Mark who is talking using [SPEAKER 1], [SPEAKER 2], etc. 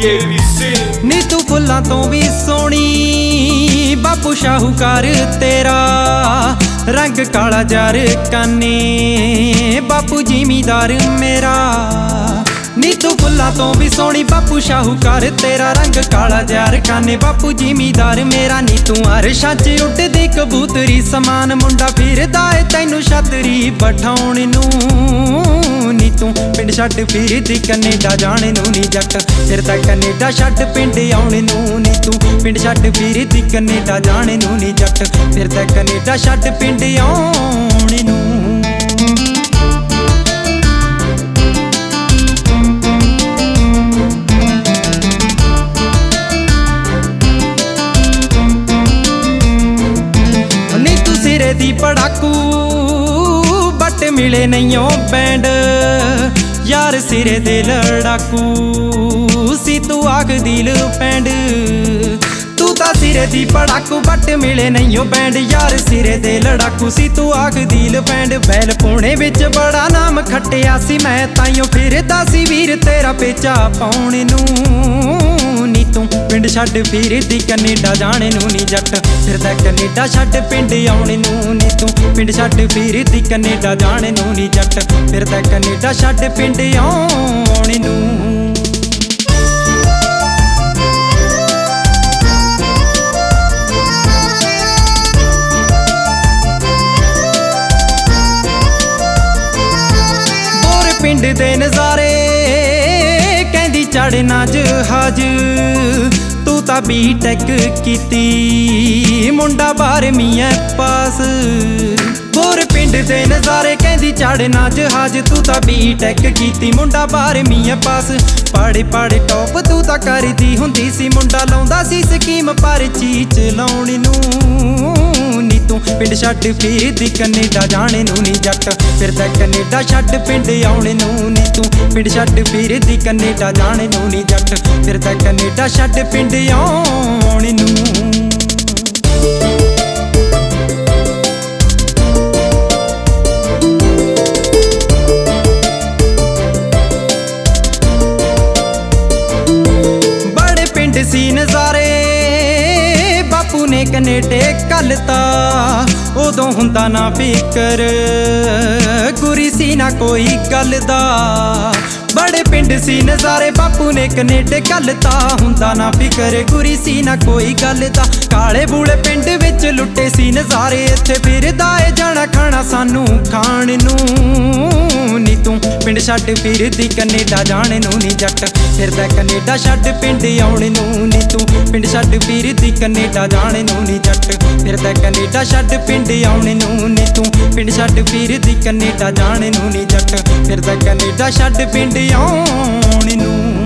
[SPEAKER 1] ABC
[SPEAKER 2] ਨੀ ਤੂੰ ਫੁੱਲਾਂ ਤੋਂ ਵੀ ਸੋਹਣੀ ਬਾਪੂ ਸ਼ਾਹੂਕਾਰ ਤੇਰਾ ਰੰਗ ਕਾਲਾ ਜਰ ਕਾਨੇ ਬਾਪੂ ਜ਼ਿਮੀਦਾਰ ਮੇਰਾ। ਨੀ ਤੂੰ ਫੁੱਲਾਂ ਤੋਂ ਵੀ ਸੋਹਣੀ ਬਾਪੂ ਸ਼ਾਹੂਕਾਰ ਤੇਰਾ ਰੰਗ ਕਾਲਾ ਜਰ ਕਾਨੇ ਬਾਪੂ ਜ਼ਿਮੀਦਾਰ ਮੇਰਾ। ਨੀ ਤੂੰ ਅਰਸ਼ਾਂ 'ਚ ਉੱਡਦੀ ਕਬੂਤਰੀ ਸਮਾਨ ਮੁੰਡਾ ਫਿਰਦਾ ਏ ਤੈਨੂੰ ਛਤਰੀ ਬਿਠਾਉਣ ਨੂੰ। ਨੀ ਤੂੰ ਪਿੰਡ ਛੱਡ ਫਿਰਦੀ ਕੈਨੇਡਾ ਜਾਣ ਨੂੰ ਨੀ ਜੱਟ ਫਿਰਦਾ ਕੈਨੇਡਾ ਛੱਡ ਪਿੰਡ ਆਉਣ ਨੂੰ। ਨੀ ਤੂੰ ਪਿੰਡ ਛੱਡ ਫਿਰਦੀ ਕੈਨੇਡਾ ਜਾਣ ਨੂੰ ਨੀ ਜੱਟ ਫਿਰਦਾ ਕੈਨੇਡਾ ਛੱਡ ਪਿੰਡ ਆਉਣ ਨੂੰ। ਨੀ ਤੂੰ ਸਿਰੇ ਦੀ ਪੜਾਕੂ ਬੱਟ ਮਿਲੇ ਨਹੀਂਓ ਬੈਂਡ ਯਾਰ ਸਿਰੇ ਦੇ ਲੜਾਕੂ ਸੀ ਤੂੰ ਆਖ ਦਿਲ ਪੈਂਡ। ਤੂੰ ਤਾਂ ਸਿਰੇ ਦੀ ਪੜਾਕੂ ਬੱਟ ਮਿਲੇ ਨਹੀਂਓ ਬੈਂਡ ਯਾਰ ਸਿਰੇ ਦੇ ਲੜਾਕੂ ਸੀ ਤੂੰ ਆਖ ਦਿਲ ਪੈਂਡ। ਬੈਲ ਪੌਣੇ ਵਿੱਚ ਬੜਾ ਨਾਮ ਖੱਟਿਆ ਸੀ ਮੈਂ ਤਾਈਓ ਫਿਰਦਾ ਸੀ ਵੀਰ ਤੇਰਾ ਪੇਚਾ ਪਾਉਣ ਨੂੰ। ਨੀ ਤੂੰ ਪਿੰਡ ਛੱਡ ਫਿਰਦੀ ਕੈਨੇਡਾ ਜਾਣ ਨੂੰ ਨੀ ਜੱਟ ਫਿਰਦਾ ਕੈਨੇਡਾ ਛੱਡ ਪਿੰਡ ਆਉਣ ਨੂੰ। ਨੀ ਤੂੰ ਪਿੰਡ ਛੱਡ ਫਿਰਦੀ ਕੈਨੇਡਾ ਜਾਣ ਨੂੰ ਨੀ ਜੱਟ ਫਿਰਦਾ ਕੈਨੇਡਾ ਛੱਡ ਪਿੰਡ ਆਉਣ ਨੂੰ। ਪਿੰਡ ਦੇ ਨਜ਼ਾਰੇ ਕਹਿੰਦੀ ਚੜ੍ਹਨਾ ਜਹਾਜ਼ ਤੂੰ ਤਾਂ ਬੀਟੈਕ ਕੀਤੀ ਮੁੰਡਾ 12ਵੀਂ ਐ ਪਾਸ। ਹੋਰ ਪਿੰਡ ਦੇ ਨਜ਼ਾਰੇ ਕਹਿੰਦੀ ਚੜ੍ਹਨਾ ਜਹਾਜ਼ ਤੂੰ ਤਾਂ ਬੀਟੈਕ ਕੀਤੀ ਮੁੰਡਾ 12ਵੀਂ ਐ ਪਾਸ। ਪਾੜੇ ਪਾੜੇ ਟੌਪ ਤੂੰ ਤਾਂ ਕਰਦੀ ਹੁੰਦੀ ਸੀ ਮੁੰਡਾ ਲਾਉਂਦਾ ਸੀ ਸਕੀਮ ਪਰ ਚੀਚ ਲਾਉਣ ਨੂੰ। ਨੀ ਤੂੰ ਪਿੰਡ ਛੱਡ ਫਿਰਦੀ ਕੈਨੇਡਾ ਜਾਣ ਨੂੰ ਨੀ ਜੱਟ ਫਿਰਦਾ ਕੈਨੇਡਾ ਛੱਡ ਪਿੰਡ ਆਉਣ ਨੂੰ। ਨੀ ਤੂੰ ਪਿੰਡ ਛੱਡ ਫਿਰਦੀ ਕੈਨੇਡਾ ਜਾਣ ਨੂੰ ਨੀ ਜੱਟ ਫਿਰਦਾ ਕੈਨੇਡਾ ਛੱਡ ਪਿੰਡ ਆਉਣ ਨੂੰ। ਬੜੇ ਪਿੰਡ ਸੀ ਨਜ਼ਾਰੇ ਬਾਪੂ ਨੇ ਕੈਨੇਡੇ ਘੱਲਤਾ ਉਦੋਂ ਹੁੰਦਾ ਨਾ ਫਿਕਰ ਗੁਰੀ ਸੀ ਨਾ ਕੋਈ ਗੱਲ ਦਾ। ਬੜੇ ਪਿੰਡ ਸੀ ਨਜ਼ਾਰੇ ਬਾਪੂ ਨੇ ਕੈਨੇਡੇ ਘੱਲਤਾ ਹੁੰਦਾ ਨਾ ਫਿਕਰ ਗੁਰੀ ਸੀ ਨਾ ਕੋਈ ਗੱਲ ਦਾ। ਕਾਲੇ ਬੂਲੇ ਪਿੰਡ ਵਿੱਚ ਲੁੱਟੇ ਸੀ ਨਜ਼ਾਰੇ ਇੱਥੇ ਫਿਰਦਾ ਏ ਜਾਣਾ ਖਾਣਾ ਸਾਨੂੰ ਖਾਣ ਨੂੰ। ਨੀ ਤੂੰ ਪਿੰਡ ਛੱਡ ਫਿਰਦੀ ਕੈਨੇਡਾ ਜਾਣ ਨੂੰ ਨੀ ਜੱਟ ਫਿਰਦਾ ਕੈਨੇਡਾ ਛੱਡ ਪਿੰਡ ਆਉਣ ਨੂੰ। ਨੀ ਤੂੰ ਪਿੰਡ ਛੱਡ ਫਿਰਦੀ ਕੈਨੇਡਾ ਜਾਣ ਨੂੰ ਨੀ ਜੱਟ ਫਿਰਦਾ ਕੈਨੇਡਾ ਛੱਡ ਪਿੰਡ ਆਉਣ ਨੂੰ। ਨੀ ਤੂੰ ਪਿੰਡ ਛੱਡ ਫਿਰਦੀ ਕੈਨੇਡਾ ਜਾਣ ਨੂੰ ਨੀ ਜੱਟ ਫਿਰਦਾ ਕੈਨੇਡਾ ਛੱਡ ਪਿੰਡ ਆਉਣ ਨੂੰ।